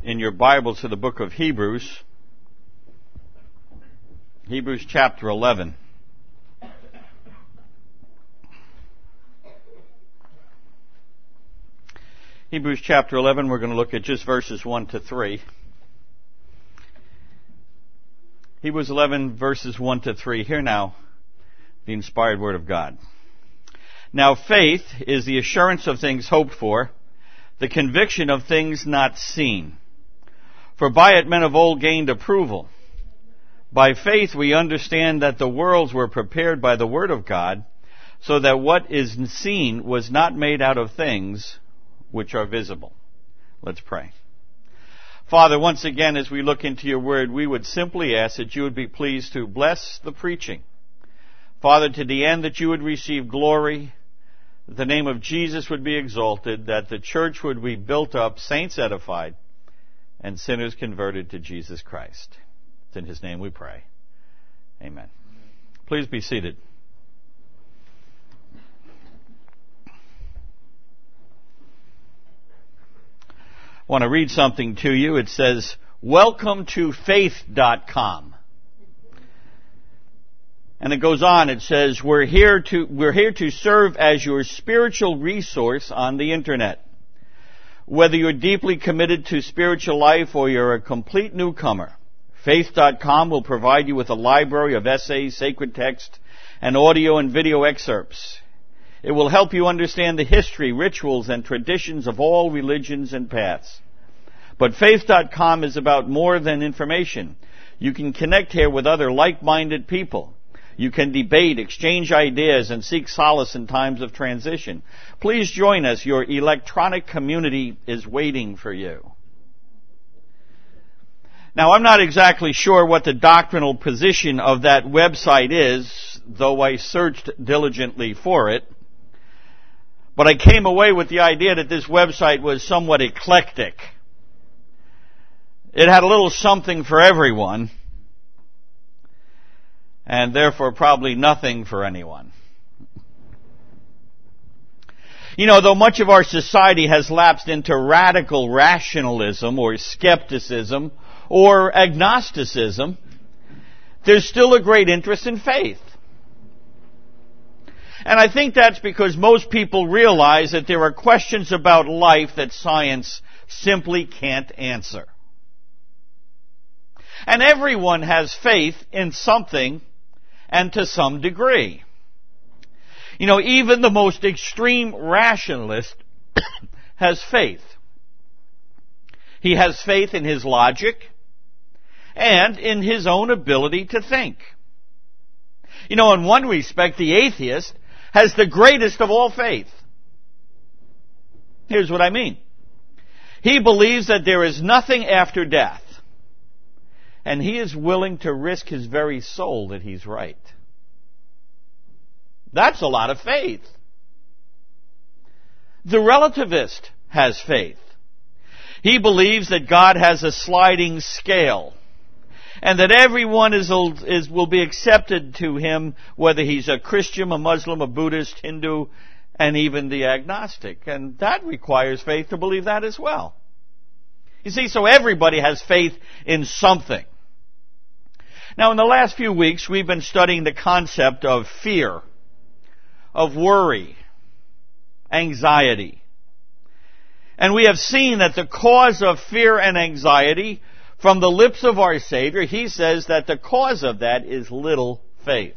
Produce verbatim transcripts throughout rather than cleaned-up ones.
in your Bible to the book of Hebrews, Hebrews chapter eleven. Hebrews chapter eleven, we're going to look at just verses one to three. Hebrews eleven, verses one to three. Hear now the inspired word of God. Now faith is the assurance of things hoped for, the conviction of things not seen. For by it men of old gained approval. By faith we understand that the worlds were prepared by the word of God, so that what is seen was not made out of things which are visible. Let's pray. Father, once again, as we look into your word, we would simply ask that you would be pleased to bless the preaching. Father, to the end that you would receive glory, that the name of Jesus would be exalted, that the church would be built up, saints edified, and sinners converted to Jesus Christ. It's in his name we pray. Amen. Please be seated. I want to read something to you. It says, welcome to faith dot com. And it goes on, it says, we're here to, we're here to serve as your spiritual resource on the internet. Whether you're deeply committed to spiritual life or you're a complete newcomer, faith dot com will provide you with a library of essays, sacred text, and audio and video excerpts. It will help you understand the history, rituals, and traditions of all religions and paths. But faith dot com is about more than information. You can connect here with other like-minded people. You can debate, exchange ideas, and seek solace in times of transition. Please join us. Your electronic community is waiting for you. Now, I'm not exactly sure what the doctrinal position of that website is, though I searched diligently for it. But I came away with the idea that this website was somewhat eclectic. It had a little something for everyone, and therefore probably nothing for anyone. You know, though much of our society has lapsed into radical rationalism or skepticism or agnosticism, there's still a great interest in faith. And I think that's because most people realize that there are questions about life that science simply can't answer. And everyone has faith in something and to some degree. You know, even the most extreme rationalist has faith. He has faith in his logic and in his own ability to think. You know, in one respect, the atheist has the greatest of all faith. Here's what I mean. He believes that there is nothing after death, and he is willing to risk his very soul that he's right. That's a lot of faith. The relativist has faith. He believes that God has a sliding scale, and that everyone is, is will be accepted to him, whether he's a Christian, a Muslim, a Buddhist, Hindu, and even the agnostic. And that requires faith to believe that as well. You see, so everybody has faith in something. Now, in the last few weeks, we've been studying the concept of fear, of worry, anxiety. And we have seen that the cause of fear and anxiety, from the lips of our Savior, he says that the cause of that is little faith.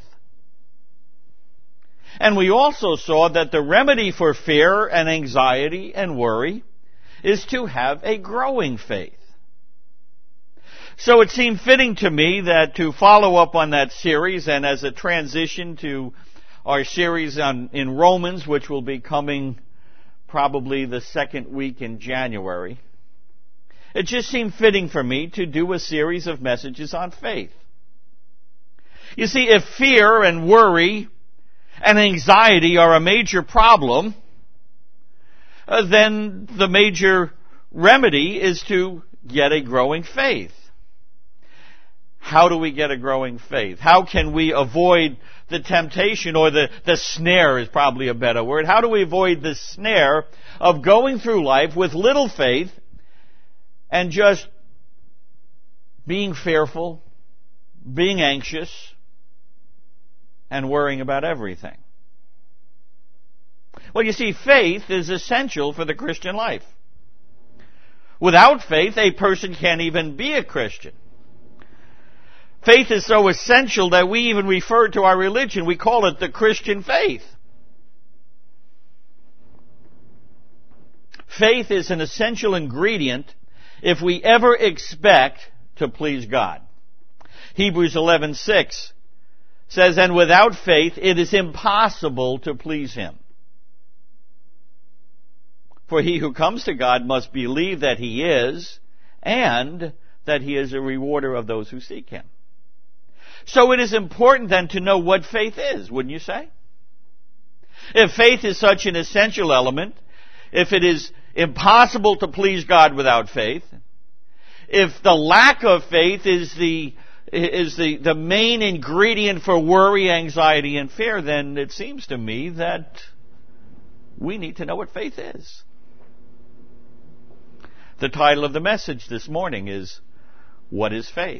And we also saw that the remedy for fear and anxiety and worry is to have a growing faith. So it seemed fitting to me that to follow up on that series, and as a transition to our series on, in Romans, which will be coming probably the second week in January, it just seemed fitting for me to do a series of messages on faith. You see, if fear and worry and anxiety are a major problem, uh, then the major remedy is to get a growing faith. How do we get a growing faith? How can we avoid the temptation, or the, the snare is probably a better word. How do we avoid the snare of going through life with little faith and just being fearful, being anxious, and worrying about everything. Well, you see, faith is essential for the Christian life. Without faith, a person can't even be a Christian. Faith is so essential that we even refer to our religion. We call it the Christian faith. Faith is an essential ingredient if we ever expect to please God. Hebrews eleven six says, "And without faith it is impossible to please Him. For he who comes to God must believe that He is, and that He is a rewarder of those who seek Him." So it is important then to know what faith is, wouldn't you say? If faith is such an essential element, if it is impossible to please God without faith, if the lack of faith is the is the, the main ingredient for worry, anxiety, and fear, then it seems to me that we need to know what faith is. The title of the message this morning is, What is Faith?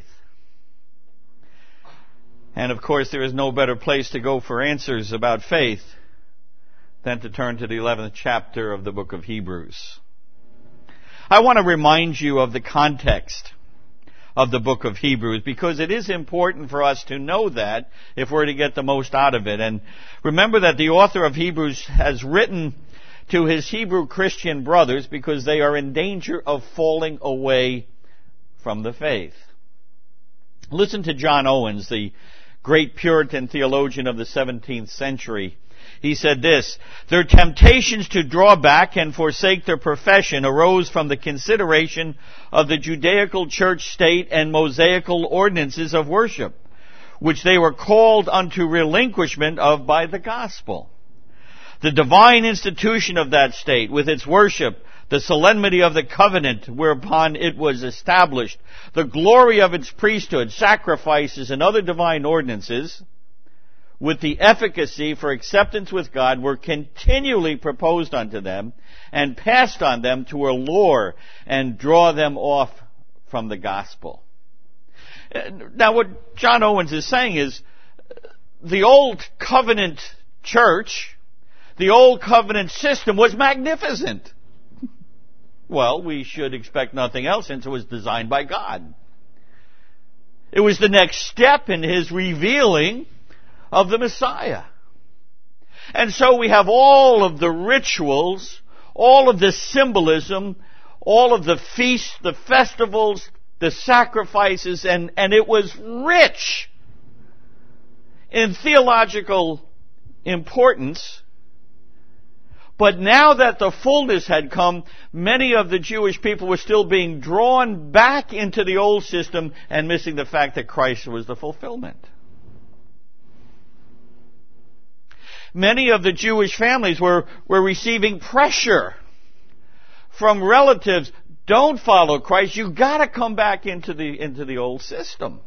And of course, there is no better place to go for answers about faith than to turn to the eleventh chapter of the book of Hebrews. I want to remind you of the context of the book of Hebrews, because it is important for us to know that if we're to get the most out of it. And remember that the author of Hebrews has written to his Hebrew Christian brothers because they are in danger of falling away from the faith. Listen to John Owens, the great Puritan theologian of the seventeenth century. He said this: "Their temptations to draw back and forsake their profession arose from the consideration of the Judaical church state and Mosaical ordinances of worship, which they were called unto relinquishment of by the gospel. The divine institution of that state, with its worship, the solemnity of the covenant whereupon it was established, the glory of its priesthood, sacrifices, and other divine ordinances, with the efficacy for acceptance with God, were continually proposed unto them and passed on them to allure and draw them off from the gospel." Now what John Owens is saying is, the old covenant church, the old covenant system was magnificent. Well, we should expect nothing else since it was designed by God. It was the next step in His revealing of the Messiah. And so we have all of the rituals, all of the symbolism, all of the feasts, the festivals, the sacrifices, and, and it was rich in theological importance. But now that the fullness had come, many of the Jewish people were still being drawn back into the old system and missing the fact that Christ was the fulfillment. Many of the Jewish families were, were receiving pressure from relatives. Don't follow Christ. You've got to come back into the, into the old system.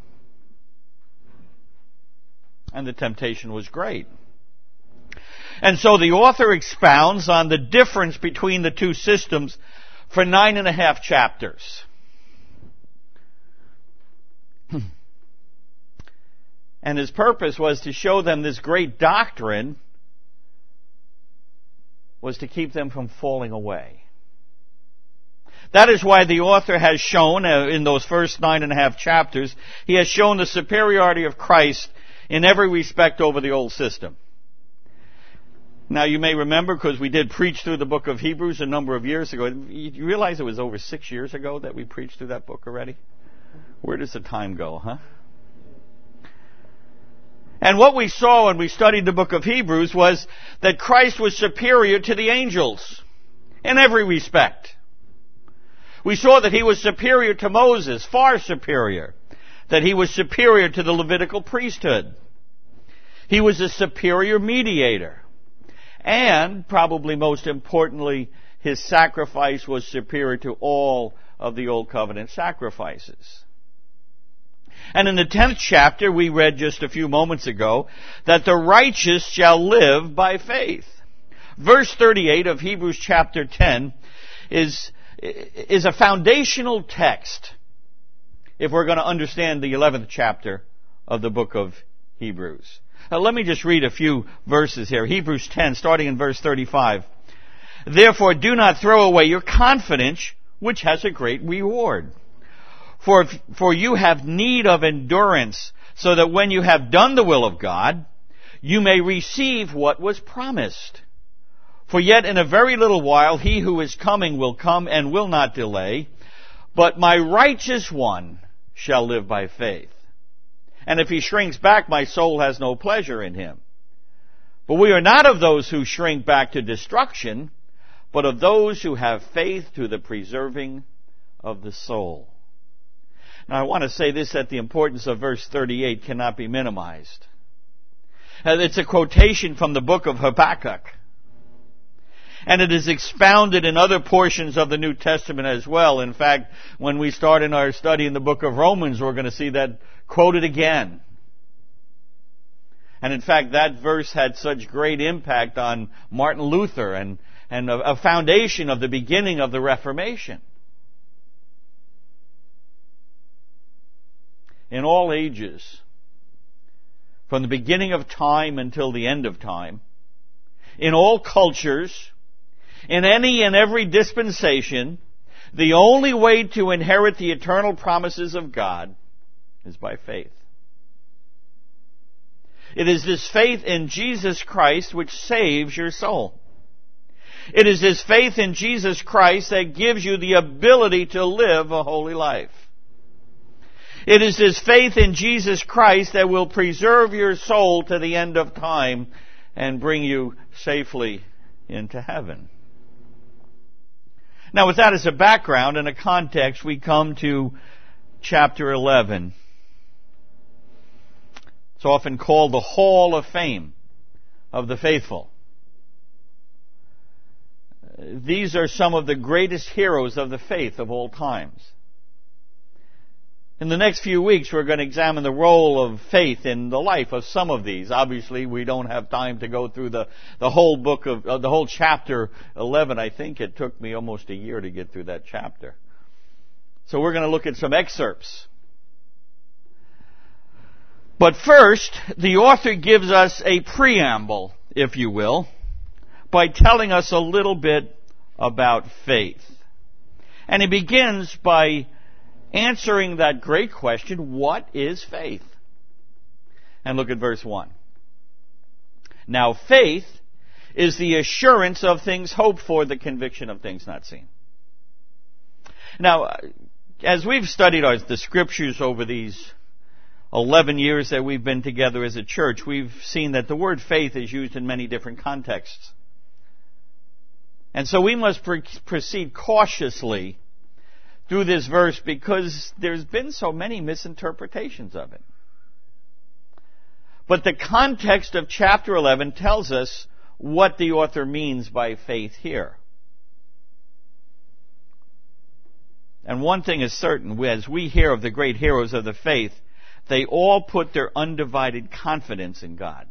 And the temptation was great. And so the author expounds on the difference between the two systems for nine and a half chapters. And his purpose was to show them this great doctrine was to keep them from falling away. That is why the author has shown, uh, in those first nine and a half chapters, he has shown the superiority of Christ in every respect over the old system. Now, you may remember, because we did preach through the book of Hebrews a number of years ago. You realize it was over six years ago that we preached through that book already? Where does the time go, huh? And what we saw when we studied the book of Hebrews was that Christ was superior to the angels in every respect. We saw that He was superior to Moses, far superior. That He was superior to the Levitical priesthood. He was a superior mediator. And, probably most importantly, His sacrifice was superior to all of the Old Covenant sacrifices. And in the tenth chapter, we read just a few moments ago, that the righteous shall live by faith. Verse thirty-eight of Hebrews chapter ten is, is a foundational text if we're going to understand the eleventh chapter of the book of Hebrews. Now, let me just read a few verses here. Hebrews ten, starting in verse thirty-five. Therefore, do not throw away your confidence, which has a great reward. For, if, for you have need of endurance, so that when you have done the will of God, you may receive what was promised. For yet in a very little while he who is coming will come and will not delay. But my righteous one shall live by faith. And if he shrinks back, my soul has no pleasure in him. But we are not of those who shrink back to destruction, but of those who have faith to the preserving of the soul. Now I want to say this, that the importance of verse thirty-eight cannot be minimized. It's a quotation from the book of Habakkuk. And it is expounded in other portions of the New Testament as well. In fact, when we start in our study in the book of Romans, we're going to see that quoted again. And in fact, that verse had such great impact on Martin Luther and, and a, a foundation of the beginning of the Reformation. In all ages, from the beginning of time until the end of time, in all cultures, in any and every dispensation, the only way to inherit the eternal promises of God is by faith. It is this faith in Jesus Christ which saves your soul. It is this faith in Jesus Christ that gives you the ability to live a holy life. It is this faith in Jesus Christ that will preserve your soul to the end of time and bring you safely into heaven. Now, with that as a background and a context, we come to chapter eleven. It's often called the Hall of Fame of the faithful. These are some of the greatest heroes of the faith of all times. In the next few weeks, we're going to examine the role of faith in the life of some of these. Obviously, we don't have time to go through the, the whole book of, uh, the whole chapter eleven. I think it took me almost a year to get through that chapter. So we're going to look at some excerpts. But first, the author gives us a preamble, if you will, by telling us a little bit about faith. And he begins by answering that great question, what is faith? And look at verse one. Now faith is the assurance of things hoped for, the conviction of things not seen. Now, as we've studied our, the scriptures over these eleven years that we've been together as a church, we've seen that the word faith is used in many different contexts. And so we must pre- proceed cautiously through this verse because there's been so many misinterpretations of it. But the context of chapter eleven tells us what the author means by faith here. And one thing is certain, as we hear of the great heroes of the faith, they all put their undivided confidence in God.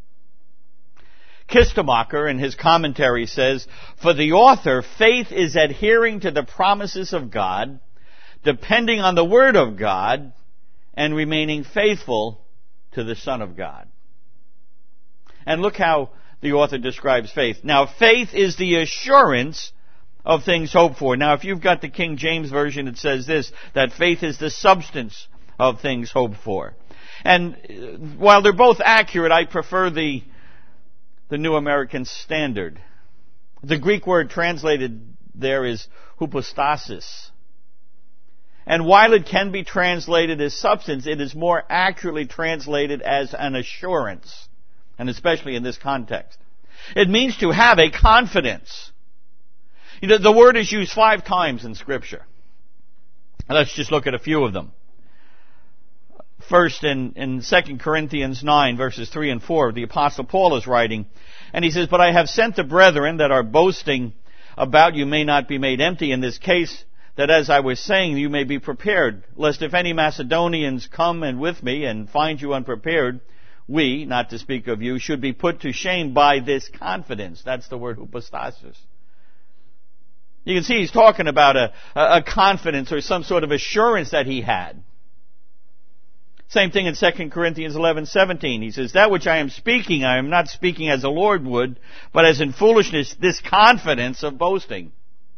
Kistemacher in his commentary says, for the author, faith is adhering to the promises of God, depending on the Word of God, and remaining faithful to the Son of God. And look how the author describes faith. Now, faith is the assurance of things hoped for. Now, if you've got the King James Version, it says this, that faith is the substance of things hoped for. And while they're both accurate, I prefer the the New American Standard. The Greek word translated there is hypostasis. And while it can be translated as substance, it is more accurately translated as an assurance, and especially in this context. It means to have a confidence. You know, the word is used five times in Scripture. Let's just look at a few of them. First, in, in Second Corinthians nine, verses three and four, the Apostle Paul is writing, and he says, but I have sent the brethren that are boasting about you may not be made empty in this case, that as I was saying, you may be prepared, lest if any Macedonians come and with me and find you unprepared, we, not to speak of you, should be put to shame by this confidence. That's the word hypostasis. You can see he's talking about a, a confidence or some sort of assurance that he had. Same thing in Second Corinthians eleven seventeen. He says, that which I am speaking, I am not speaking as the Lord would, but as in foolishness, this confidence of boasting.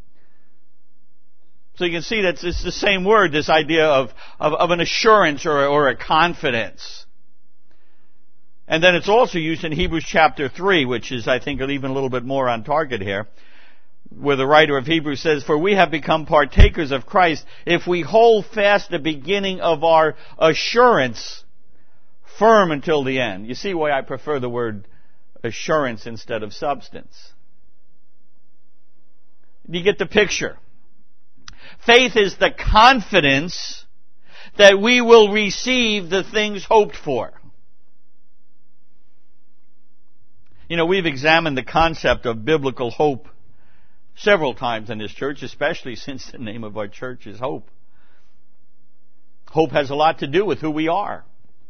So you can see that it's the same word, this idea of, of, of an assurance or, or a confidence. And then it's also used in Hebrews chapter three, which is, I think, even a little bit more on target here, where the writer of Hebrews says, for we have become partakers of Christ if we hold fast the beginning of our assurance firm until the end. You see why I prefer the word assurance instead of substance. You get the picture. Faith is the confidence that we will receive the things hoped for. You know, we've examined the concept of biblical hope several times in this church, especially since the name of our church is Hope. Hope has a lot to do with who we are.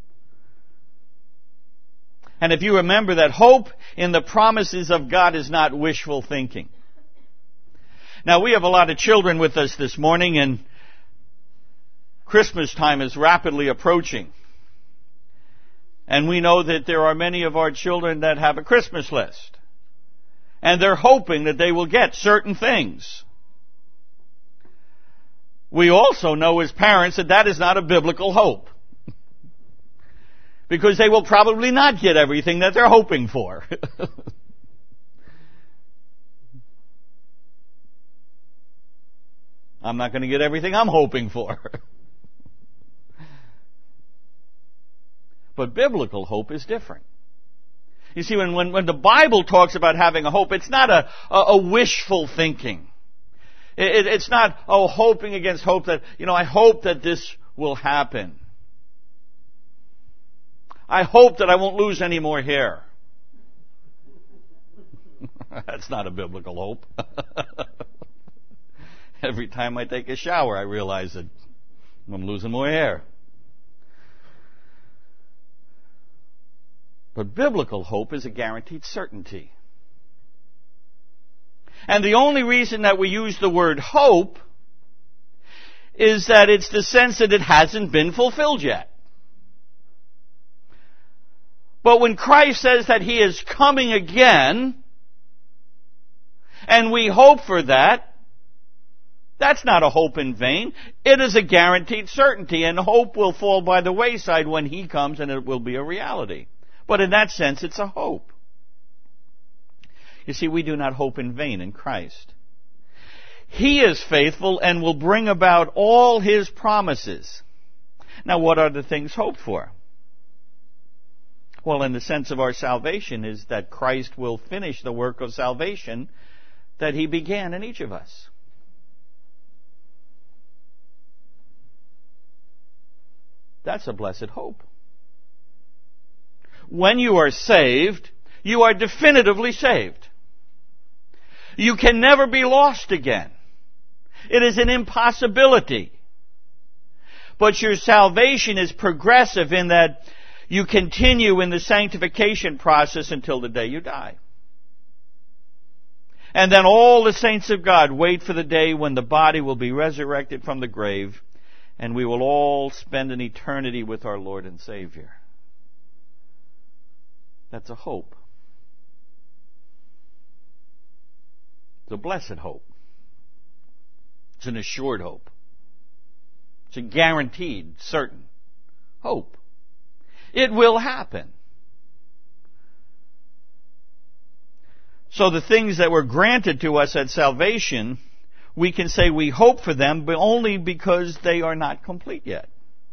And if you remember that hope in the promises of God is not wishful thinking. Now, we have a lot of children with us this morning, and Christmas time is rapidly approaching. And we know that there are many of our children that have a Christmas list. And they're hoping that they will get certain things. We also know as parents that that is not a biblical hope. Because they will probably not get everything that they're hoping for. I'm not going to get everything I'm hoping for. But biblical hope is different. You see, when, when, when the Bible talks about having a hope, it's not a, a, a wishful thinking. It, it, it's not, oh, hoping against hope that, you know, I hope that this will happen. I hope that I won't lose any more hair. That's not a biblical hope. Every time I take a shower, I realize that I'm losing more hair. But biblical hope is a guaranteed certainty. And the only reason that we use the word hope is that it's the sense that it hasn't been fulfilled yet. But when Christ says that He is coming again, and we hope for that, that's not a hope in vain. It is a guaranteed certainty, and hope will fall by the wayside when He comes, and it will be a reality. But in that sense, it's a hope. You see, we do not hope in vain in Christ. He is faithful and will bring about all His promises. Now, what are the things hoped for? Well, in the sense of our salvation is that Christ will finish the work of salvation that He began in each of us. That's a blessed hope. When you are saved, you are definitively saved. You can never be lost again. It is an impossibility. But your salvation is progressive in that you continue in the sanctification process until the day you die. And then all the saints of God wait for the day when the body will be resurrected from the grave, and we will all spend an eternity with our Lord and Savior. That's a hope. It's a blessed hope. It's an assured hope. It's a guaranteed, certain hope. It will happen. So the things that were granted to us at salvation, we can say we hope for them, but only because they are not complete yet.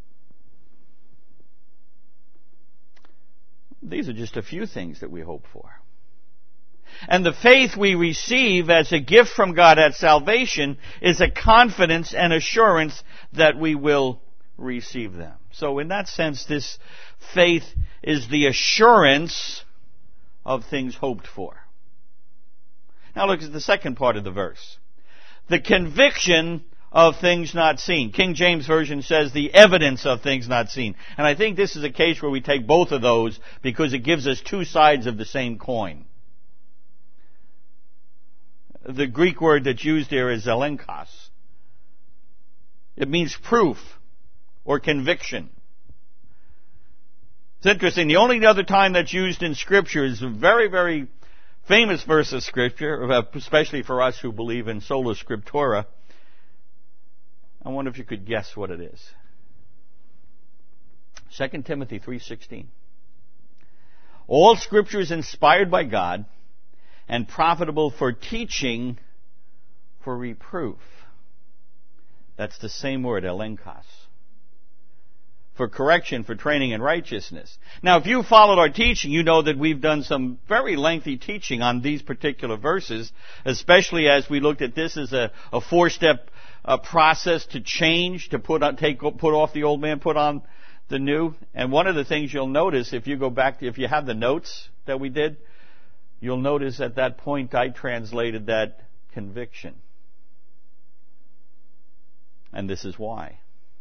These are just a few things that we hope for. And the faith we receive as a gift from God at salvation is a confidence and assurance that we will receive them. So in that sense, this faith is the assurance of things hoped for. Now look at the second part of the verse. The conviction of things not seen. King James Version says the evidence of things not seen. And I think this is a case where we take both of those because it gives us two sides of the same coin. the Greek word that's used there is elenkos. It means proof or conviction. It's interesting. The only other time that's used in Scripture is a very, very famous verse of Scripture, especially for us who believe in sola scriptura. I wonder if you could guess what it is. Second Timothy three sixteen. All Scripture is inspired by God and profitable for teaching, for reproof. That's the same word, elenkos. For correction, for training in righteousness. Now, if you followed our teaching, you know that we've done some very lengthy teaching on these particular verses, especially as we looked at this as a, a four-step uh, process to change, to put on, take, put off the old man, put on the new. And one of the things you'll notice, if you go back to, if you have the notes that we did, you'll notice at that point I translated that conviction. And this is why.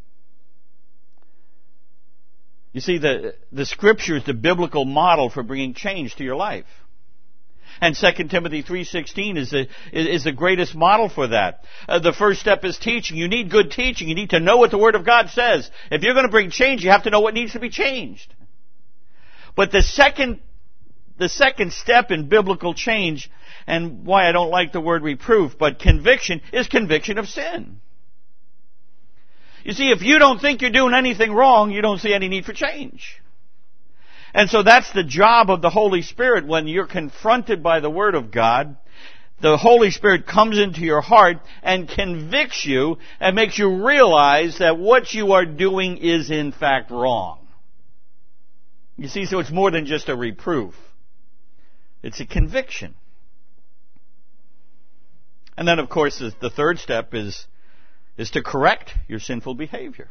You see, the, the Scripture is the biblical model for bringing change to your life. And Second Timothy three sixteen is the, is the greatest model for that. Uh, the first step is teaching. You need good teaching. You need to know what the Word of God says. If you're going to bring change, you have to know what needs to be changed. But the second, the second step in biblical change, and why I don't like the word reproof, but conviction, is conviction of sin. You see, if you don't think you're doing anything wrong, you don't see any need for change. And so that's the job of the Holy Spirit. When you're confronted by the Word of God, the Holy Spirit comes into your heart and convicts you and makes you realize that what you are doing is in fact wrong. You see, so it's more than just a reproof. It's a conviction. And then, of course, the third step is is to correct your sinful behavior.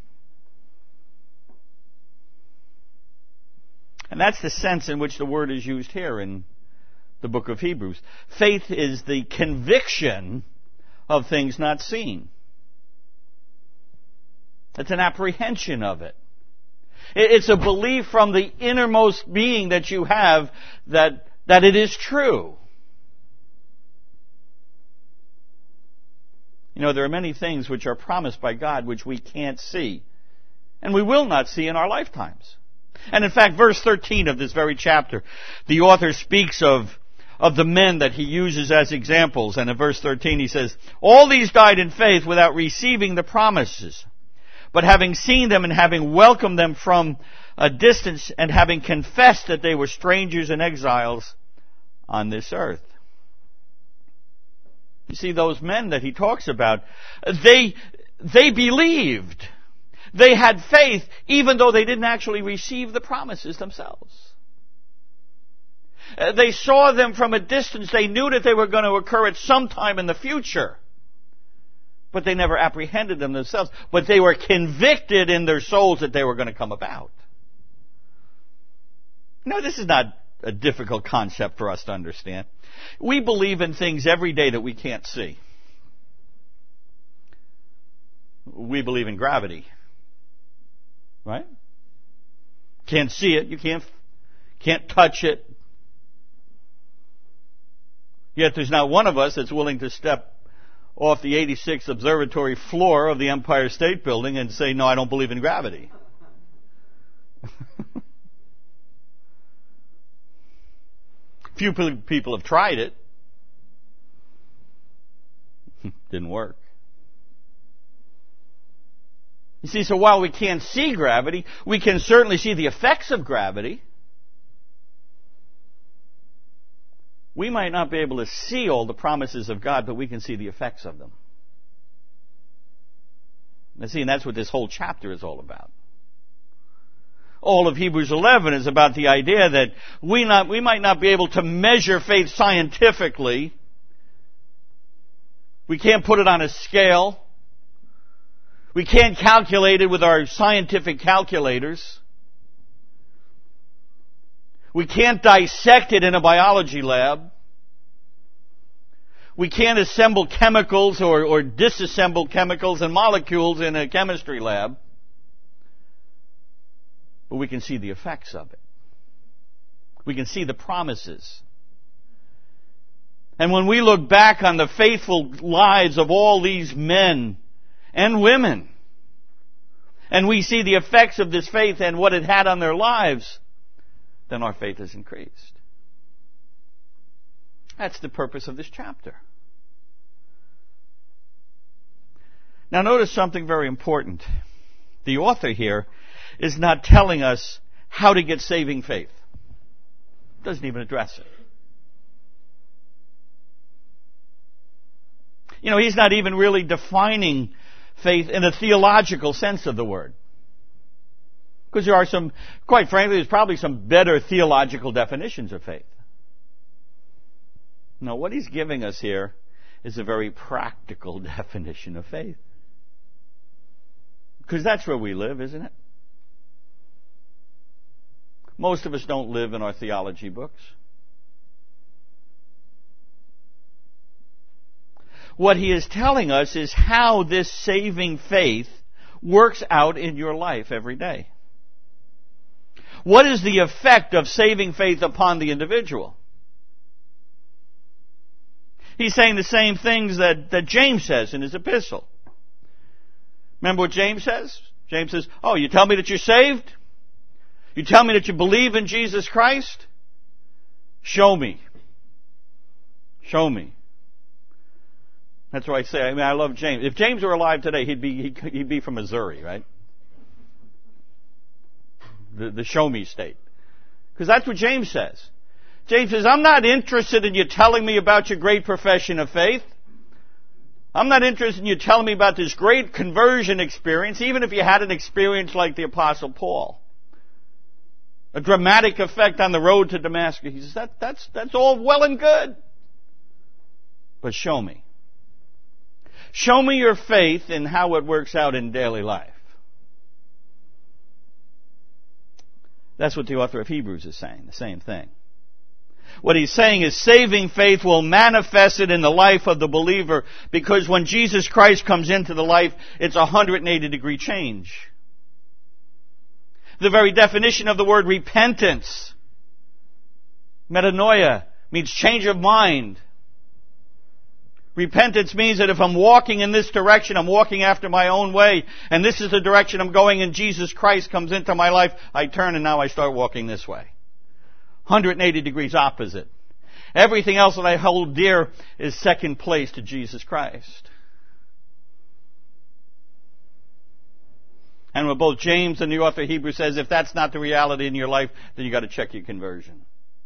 And that's the sense in which the word is used here in the book of Hebrews. Faith is the conviction of things not seen. It's an apprehension of it. It's a belief from the innermost being that you have that, that it is true. You know, there are many things which are promised by God which we can't see, and we will not see in our lifetimes. And in fact, verse thirteen of this very chapter, the author speaks of, of the men that he uses as examples. And in verse thirteen he says, all these died in faith without receiving the promises, but having seen them and having welcomed them from a distance and having confessed that they were strangers and exiles on this earth. You see, those men that he talks about, they, they believed. They had faith, even though they didn't actually receive the promises themselves. They saw them from a distance. They knew that they were going to occur at some time in the future. But they never apprehended them themselves. But they were convicted in their souls that they were going to come about. Now, this is not a difficult concept for us to understand. We believe in things every day that we can't see. We believe in gravity. Right? Can't see it. You can't, can't touch it. Yet there's not one of us that's willing to step off the eighty-sixth observatory floor of the Empire State Building and say, no, I don't believe in gravity. Few people have tried it. Didn't work. You see, so while we can't see gravity, we can certainly see the effects of gravity. We might not be able to see all the promises of God, but we can see the effects of them. And see, and that's what this whole chapter is all about. All of Hebrews eleven is about the idea that we not we might not be able to measure faith scientifically. We can't put it on a scale. We can't calculate it with our scientific calculators. We can't dissect it in a biology lab. We can't assemble chemicals or, or disassemble chemicals and molecules in a chemistry lab. But we can see the effects of it. We can see the promises. And when we look back on the faithful lives of all these men and women, and we see the effects of this faith and what it had on their lives, then our faith is increased. That's the purpose of this chapter. Now notice something very important. The author here is not telling us how to get saving faith. Doesn't even address it. You know, he's not even really defining faith in a theological sense of the word. Because there are some, quite frankly, there's probably some better theological definitions of faith. No, what he's giving us here is a very practical definition of faith. Because that's where we live, isn't it? Most of us don't live in our theology books. What he is telling us is how this saving faith works out in your life every day. What is the effect of saving faith upon the individual? He's saying the same things that, that James says in his epistle. Remember what James says? James says, oh, you tell me that you're saved? You tell me that you believe in Jesus Christ? Show me. Show me. That's what I say. I mean, I love James. If James were alive today, he'd be he'd be from Missouri, right? The, the show me state. Because that's what James says. James says, I'm not interested in you telling me about your great profession of faith. I'm not interested in you telling me about this great conversion experience, even if you had an experience like the Apostle Paul. A dramatic effect on the road to Damascus. He says, that, that's, that's all well and good. But show me. Show me your faith in how it works out in daily life. That's what the author of Hebrews is saying, the same thing. What he's saying is saving faith will manifest it in the life of the believer, because when Jesus Christ comes into the life, it's a one hundred eighty degree change. The very definition of the word repentance, metanoia, means change of mind. Repentance means that if I'm walking in this direction, I'm walking after my own way, and this is the direction I'm going, and Jesus Christ comes into my life, I turn and now I start walking this way. one hundred eighty degrees opposite. Everything else that I hold dear is second place to Jesus Christ. And what both James and the author of Hebrews says, if that's not the reality in your life, then you've got to check your conversion.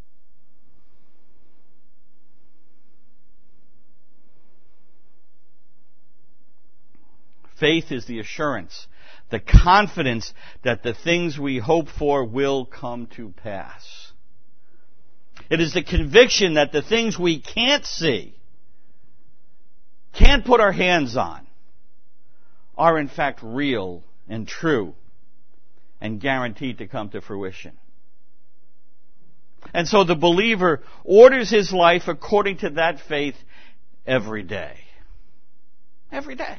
Faith is the assurance, the confidence that the things we hope for will come to pass. It is the conviction that the things we can't see, can't put our hands on, are in fact real and true and guaranteed to come to fruition. And so the believer orders his life according to that faith every day. Every day.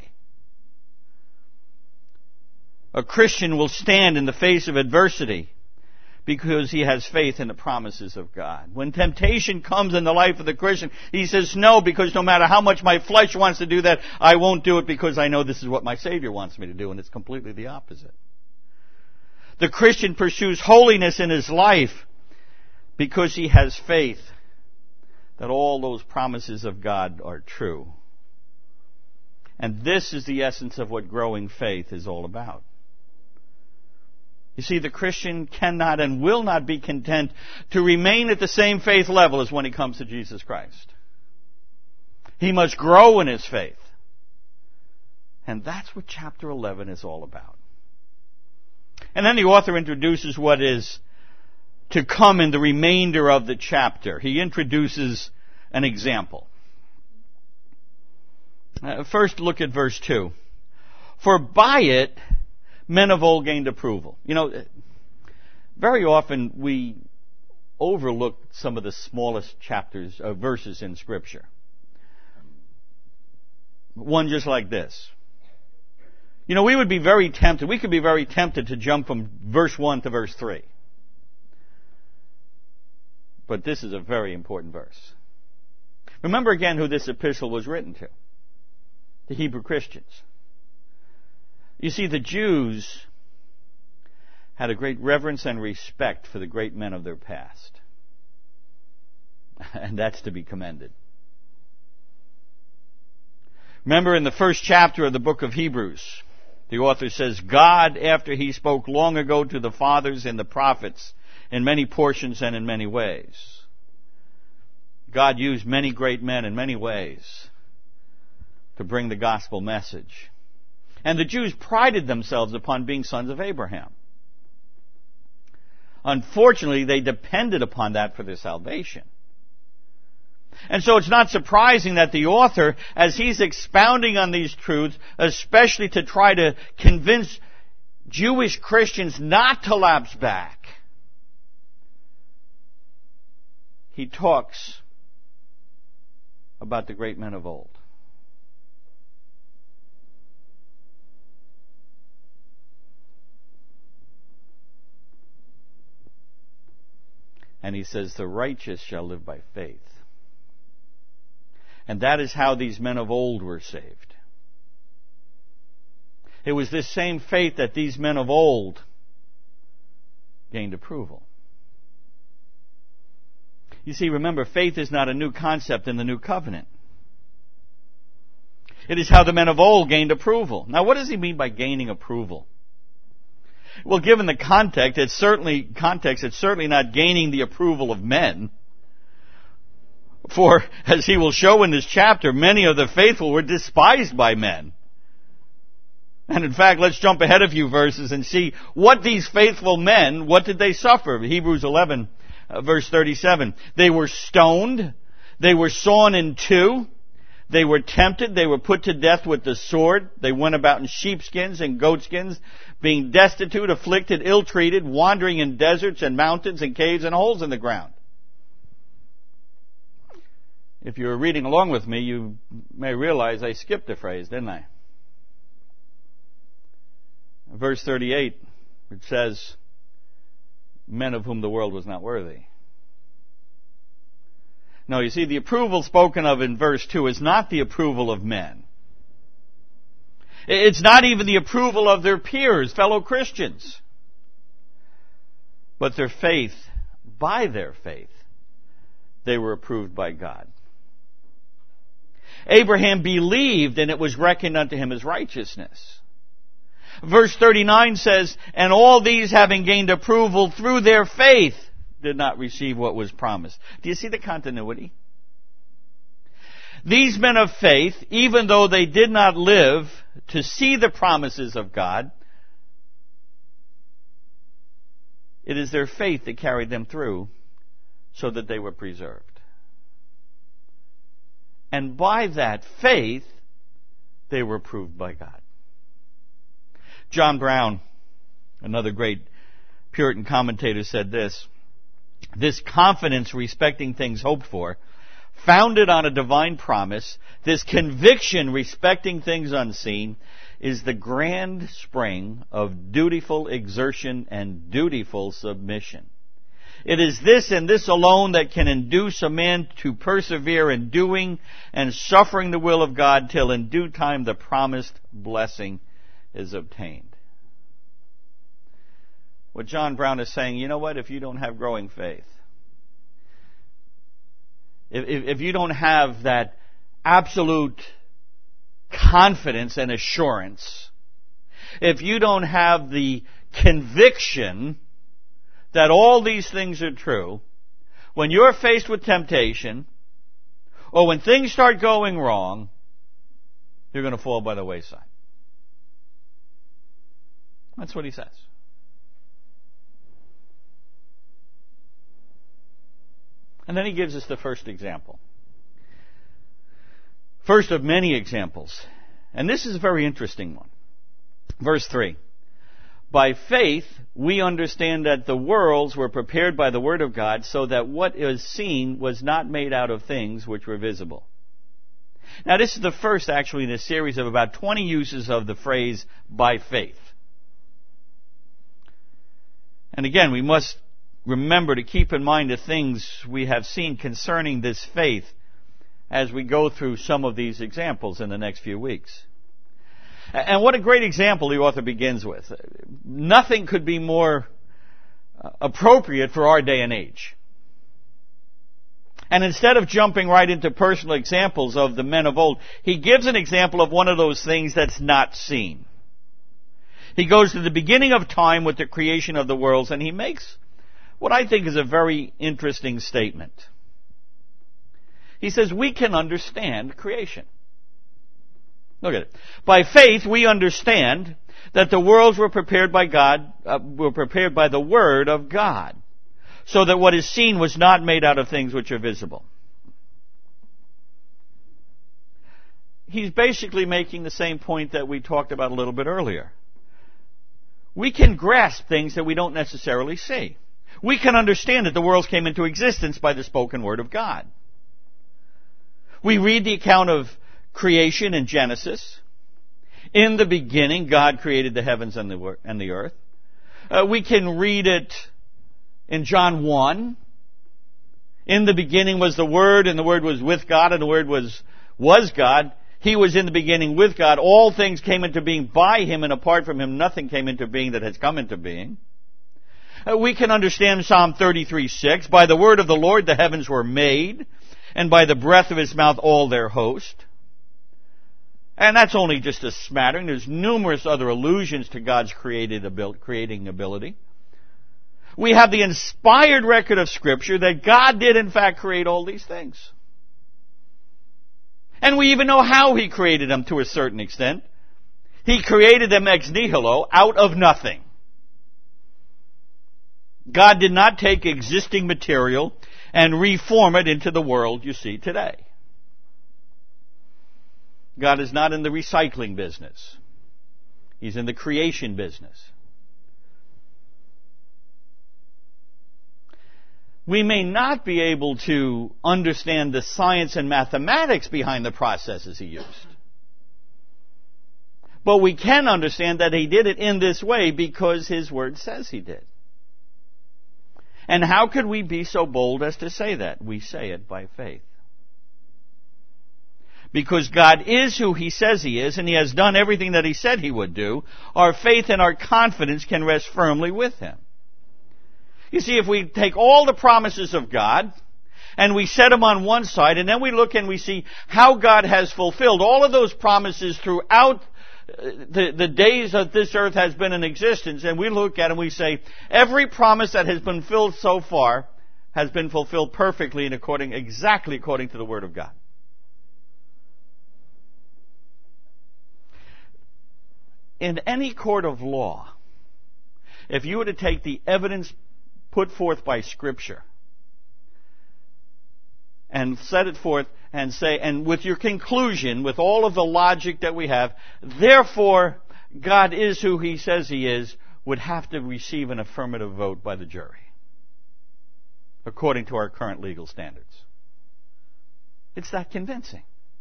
A Christian will stand in the face of adversity because he has faith in the promises of God. When temptation comes in the life of the Christian, he says, no, because no matter how much my flesh wants to do that, I won't do it because I know this is what my Savior wants me to do, and it's completely the opposite. The Christian pursues holiness in his life because he has faith that all those promises of God are true. And this is the essence of what growing faith is all about. You see, the Christian cannot and will not be content to remain at the same faith level as when he comes to Jesus Christ. He must grow in his faith. And that's what chapter eleven is all about. And then the author introduces what is to come in the remainder of the chapter. He introduces an example. Uh, first, look at verse two. For by it, men of old gained approval. You know, very often we overlook some of the smallest chapters, uh, verses in Scripture. One just like this. You know, we would be very tempted, we could be very tempted to jump from verse one to verse three. But this is a very important verse. Remember again who this epistle was written to. The Hebrew Christians. You see, the Jews had a great reverence and respect for the great men of their past. And that's to be commended. Remember in the first chapter of the book of Hebrews, the author says, God, after He spoke long ago to the fathers and the prophets, in many portions and in many ways. God used many great men in many ways to bring the gospel message. And the Jews prided themselves upon being sons of Abraham. Unfortunately, they depended upon that for their salvation. And so it's not surprising that the author, as he's expounding on these truths, especially to try to convince Jewish Christians not to lapse back, he talks about the great men of old. And he says, the righteous shall live by faith. And that is how these men of old were saved. It was this same faith that these men of old gained approval. You see, remember, faith is not a new concept in the new covenant. It is how the men of old gained approval. Now, what does he mean by gaining approval? Well, given the context, it's certainly context, it's certainly not gaining the approval of men. For, as he will show in this chapter, many of the faithful were despised by men. And in fact, let's jump ahead a few verses and see what these faithful men, what did they suffer? Hebrews eleven, uh, verse thirty-seven. They were stoned. They were sawn in two. They were tempted. They were put to death with the sword. They went about in sheepskins and goatskins, being destitute, afflicted, ill-treated, wandering in deserts and mountains and caves and holes in the ground. If you were reading along with me, you may realize I skipped a phrase, didn't I? Verse thirty-eight, it says, men of whom the world was not worthy. No, you see, the approval spoken of in verse two is not the approval of men. It's not even the approval of their peers, fellow Christians. But their faith, by their faith, they were approved by God. Abraham believed, and it was reckoned unto him as righteousness. Verse thirty-nine says, and all these having gained approval through their faith did not receive what was promised. Do you see the continuity? These men of faith, even though they did not live to see the promises of God, it is their faith that carried them through so that they were preserved. And by that faith, they were approved by God. John Brown, another great Puritan commentator, said this: this confidence respecting things hoped for, founded on a divine promise, this conviction respecting things unseen, is the grand spring of dutiful exertion and dutiful submission. It is this and this alone that can induce a man to persevere in doing and suffering the will of God till in due time the promised blessing is obtained. What John Brown is saying, you know what, if you don't have growing faith, if, if, if you don't have that absolute confidence and assurance, if you don't have the conviction that all these things are true, when you're faced with temptation, or when things start going wrong, you're going to fall by the wayside. That's what he says. And then he gives us the first example. First of many examples. And this is a very interesting one. Verse three. By faith, we understand that the worlds were prepared by the word of God, so that what is seen was not made out of things which were visible. Now, this is the first, actually, in a series of about twenty uses of the phrase, by faith. And again, we must remember to keep in mind the things we have seen concerning this faith as we go through some of these examples in the next few weeks. And what a great example the author begins with. Nothing could be more appropriate for our day and age. And instead of jumping right into personal examples of the men of old, he gives an example of one of those things that's not seen. He goes to the beginning of time with the creation of the worlds, and he makes what I think is a very interesting statement. He says, we can understand creation. Look at it. By faith, we understand that the worlds were prepared by God, uh, were prepared by the Word of God, so that what is seen was not made out of things which are visible. He's basically making the same point that we talked about a little bit earlier. We can grasp things that we don't necessarily see. We can understand that the worlds came into existence by the spoken Word of God. We read the account of creation in Genesis. In the beginning, God created the heavens and the, and the earth. Uh, we can read it in John one. In the beginning was the Word, and the Word was with God, and the Word was, was God. He was in the beginning with God. All things came into being by Him, and apart from Him, nothing came into being that has come into being. Uh, we can understand Psalm thirty-three six. By the word of the Lord the heavens were made, and by the breath of His mouth all their host. And that's only just a smattering. There's numerous other allusions to God's created abil- creating ability. We have the inspired record of Scripture that God did in fact create all these things. And we even know how He created them to a certain extent. He created them ex nihilo, out of nothing. God did not take existing material and reform it into the world you see today. God is not in the recycling business. He's in the creation business. We may not be able to understand the science and mathematics behind the processes He used. But we can understand that He did it in this way because His Word says He did. And how could we be so bold as to say that? We say it by faith. Because God is who He says He is, and He has done everything that He said He would do, our faith and our confidence can rest firmly with Him. You see, if we take all the promises of God, and we set them on one side, and then we look and we see how God has fulfilled all of those promises throughout the, the days that this earth has been in existence, and we look at it and we say, every promise that has been fulfilled so far has been fulfilled perfectly and according, exactly according to the Word of God. In any court of law, if you were to take the evidence put forth by Scripture and set it forth and say, and with your conclusion, with all of the logic that we have, therefore God is who He says He is, would have to receive an affirmative vote by the jury, according to our current legal standards. It's that convincing.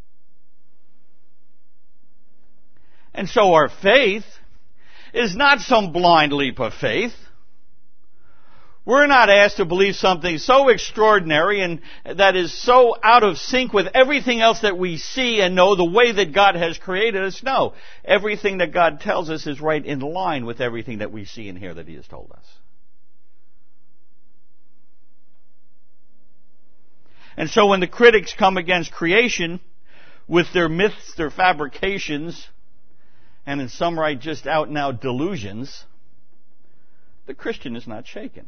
And so our faith is not some blind leap of faith. We're not asked to believe something so extraordinary and that is so out of sync with everything else that we see and know the way that God has created us. No. Everything that God tells us is right in line with everything that we see and hear that He has told us. And so when the critics come against creation with their myths, their fabrications, and in some right just out and out delusions, the Christian is not shaken.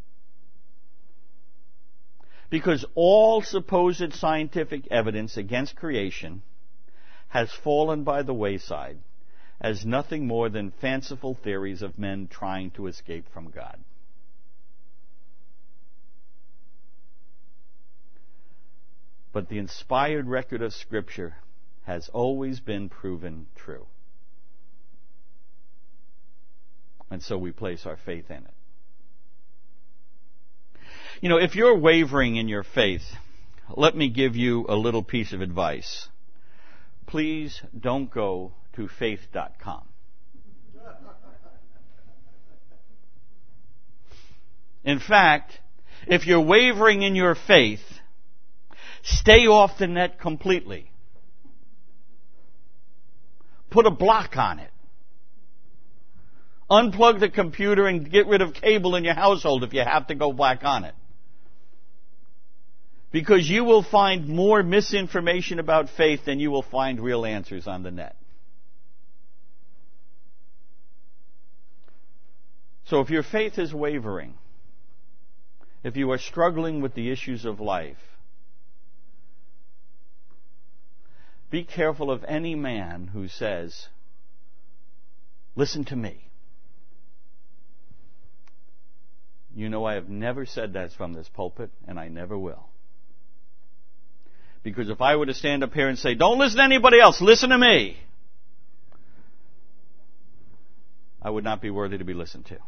Because all supposed scientific evidence against creation has fallen by the wayside as nothing more than fanciful theories of men trying to escape from God. But the inspired record of Scripture has always been proven true. And so we place our faith in it. You know, if you're wavering in your faith, let me give you a little piece of advice. Please don't go to faith dot com. In fact, if you're wavering in your faith, Stay off the net completely. Put a block on it. Unplug the computer and get rid of cable in your household if you have to go back on it. Because you will find more misinformation about faith than you will find real answers on the net. So if your faith is wavering, if you are struggling with the issues of life, be careful of any man who says, listen to me. You know, I have never said that from this pulpit, and I never will. Because if I were to stand up here and say, don't listen to anybody else, listen to me, I would not be worthy to be listened to.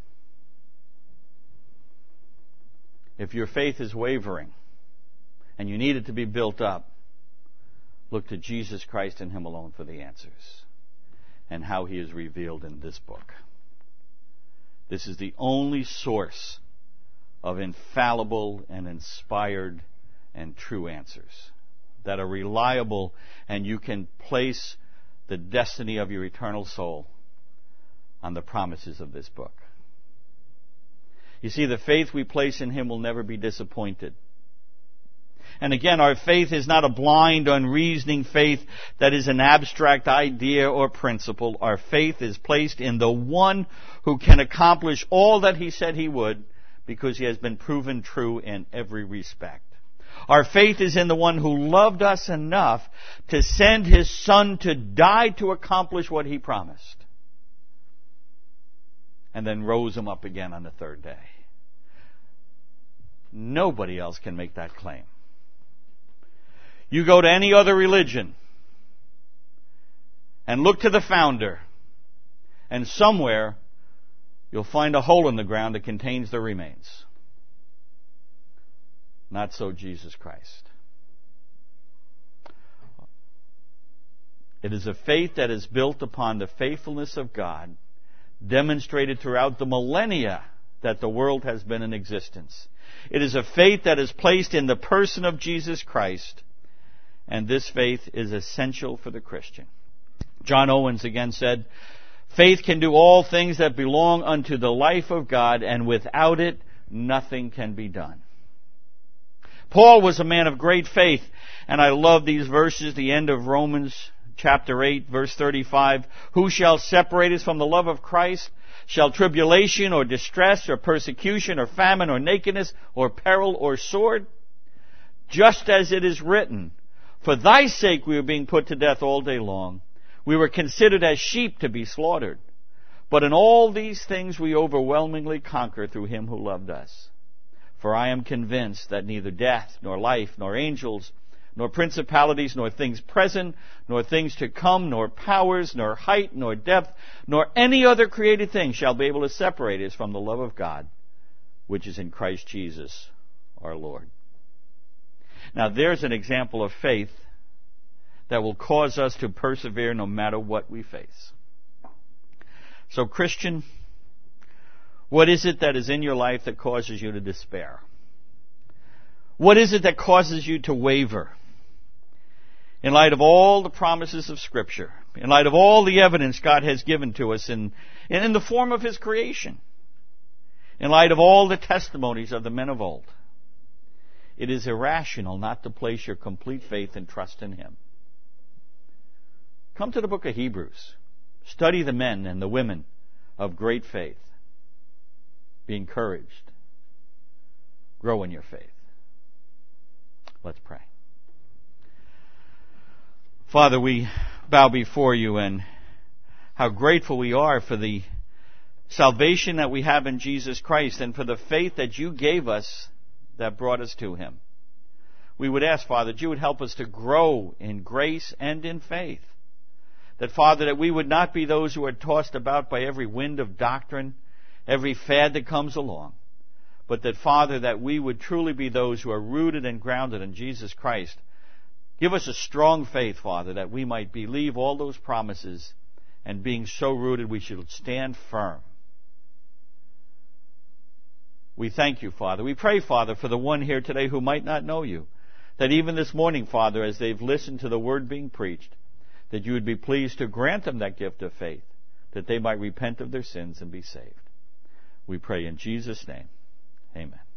If your faith is wavering and you need it to be built up, look to Jesus Christ and Him alone for the answers and how He is revealed in this book. This is the only source of infallible and inspired and true answers that are reliable, and you can place the destiny of your eternal soul on the promises of this book. You see, the faith we place in Him will never be disappointed. And again, our faith is not a blind, unreasoning faith that is an abstract idea or principle. Our faith is placed in the one who can accomplish all that He said He would, because He has been proven true in every respect. Our faith is in the one who loved us enough to send His Son to die to accomplish what He promised, and then rose Him up again on the third day. Nobody else can make that claim. You go to any other religion and look to the founder, and somewhere you'll find a hole in the ground that contains the remains. Not so Jesus Christ. It is a faith that is built upon the faithfulness of God, demonstrated throughout the millennia that the world has been in existence. It is a faith that is placed in the person of Jesus Christ, and this faith is essential for the Christian. John Owens again said, faith can do all things that belong unto the life of God, and without it nothing can be done. Paul was a man of great faith, and I love these verses, the end of Romans chapter eight, verse thirty-five. Who shall separate us from the love of Christ? Shall tribulation or distress or persecution or famine or nakedness or peril or sword? Just as it is written, for thy sake we are being put to death all day long. We were considered as sheep to be slaughtered. But in all these things we overwhelmingly conquer through Him who loved us. For I am convinced that neither death, nor life, nor angels, nor principalities, nor things present, nor things to come, nor powers, nor height, nor depth, nor any other created thing shall be able to separate us from the love of God, which is in Christ Jesus our Lord. Now there's an example of faith that will cause us to persevere no matter what we face. So Christian, what is it that is in your life that causes you to despair? What is it that causes you to waver? In light of all the promises of Scripture, in light of all the evidence God has given to us in, in the form of His creation, in light of all the testimonies of the men of old, it is irrational not to place your complete faith and trust in Him. Come to the book of Hebrews. Study the men and the women of great faith. Be encouraged. Grow in your faith. Let's pray. Father, we bow before You, and how grateful we are for the salvation that we have in Jesus Christ and for the faith that You gave us that brought us to Him. We would ask, Father, that You would help us to grow in grace and in faith. That, Father, that we would not be those who are tossed about by every wind of doctrine, every fad that comes along, but that, Father, that we would truly be those who are rooted and grounded in Jesus Christ. Give us a strong faith, Father, that we might believe all those promises, and being so rooted, we should stand firm. We thank You, Father. We pray, Father, for the one here today who might not know You, that even this morning, Father, as they've listened to the word being preached, that you would be pleased to grant them that gift of faith, that they might repent of their sins and be saved. We pray in Jesus' name. Amen.